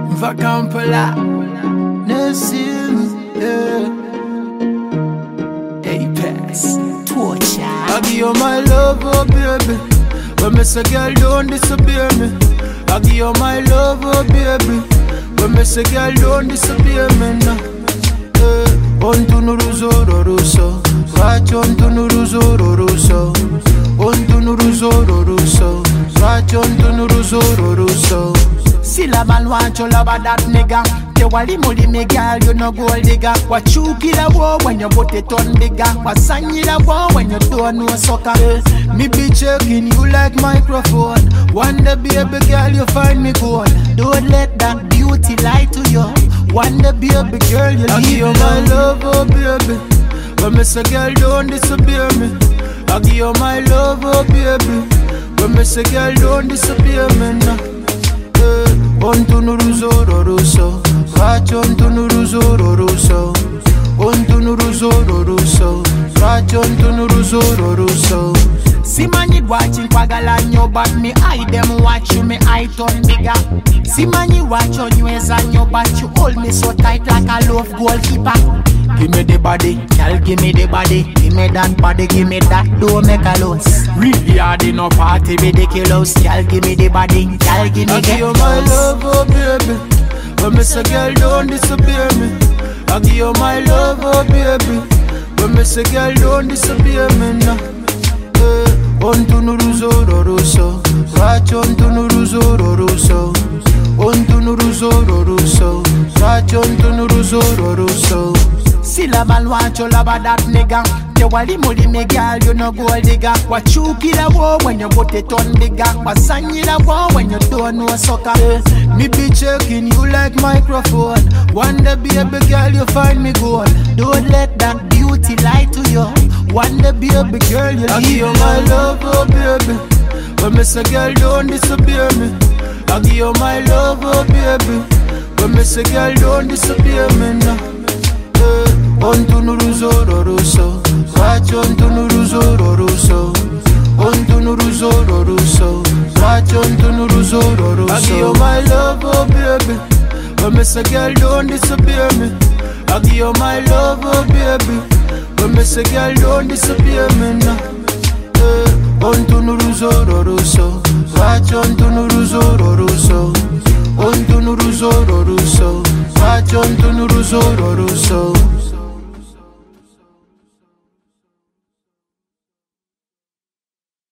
Vacampola, Nessim, yeah. Apex, torture. I give you my love, oh baby. When me say girl don't disappear me, I give you my love, oh baby. When me say girl don't disappear me now. On tu nuruzoro ruso, watch on tu nuruzoro ruso. On tu nuruzoro ruso, watch on tu nuruzoro ruso. See la man want you love that nigga. Te wali muli me girl, you no gold digger. What you kill a war when you put it on bigger. What sang you a war when you don't know sucker. Me be checking you like microphone. One day baby girl you find me gold. Don't let that beauty lie to you. One day baby girl you leave you my love, oh baby. When me say girl don't disappear me, I give you my love, oh baby. When me say girl don't disappear me now. On tu nuruzoro ruso, watch on tu nuruzoro ruso. On tu nuruzoro ruso, watch on tu nuruzoro ruso. See man you watching kwagala nyo but me eye them watch you, me eye turn bigger. See man you watch on you as on your but you hold me so tight like a love goalkeeper. Give me the body, girl, give me the body. Give me that body, give me that, don't make a loss. Really hard in a party, ridiculous. Girl, give me the body, girl, give me the body. I give you my love, oh baby. When me say girl, don't disappear me, I give you my love, oh baby. When me say girl, don't disappear me now. On tu nuruzoro ruso, watch on tu nuruzoro ruso. On tu nuruzoro ruso, watch on tu nuruzoro ruso. See la man want you love that nigga. Te wali muli me girl, you no gold digger. What you kill a war when you put it on bigger. What sang you a war when you don't know sucker. Me be checking you like microphone. One day baby girl you find me gold. Don't let that beauty lie to you. One day baby girl you I give you my love, oh baby. When me say girl don't disappear me, I give you my love, oh baby. When me say girl don't disappear me now. On tu nuruzoro ruso, watch on tu nuruzoro ruso. On tu nuruzoro ruso, watch on tu nuruzoro ruso. I give you my love, oh baby. When me say girl don't disappear me, I give you my love, oh baby. When me say girl don't disappear me now. On tu nuruzoro ruso, watch on tu nuruzoro ruso. On tu nuruzoro ruso, watch on tu nuruzoro ruso.